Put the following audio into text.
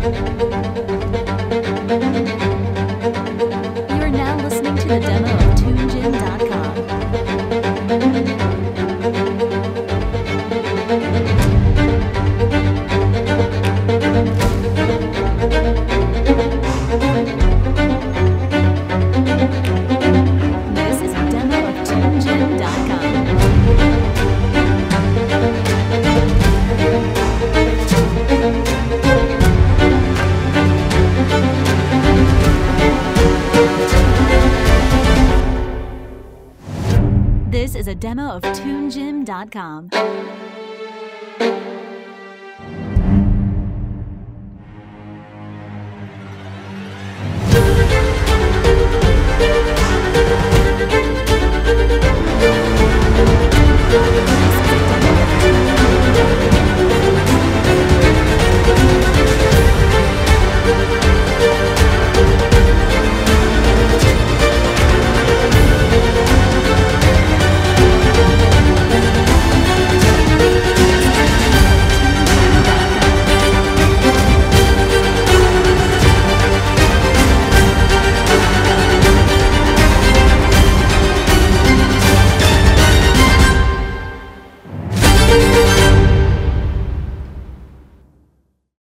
You are now listening to the demo of TuneGym.com. This is a demo of TuneGym.com. This is a demo of TuneGym.com.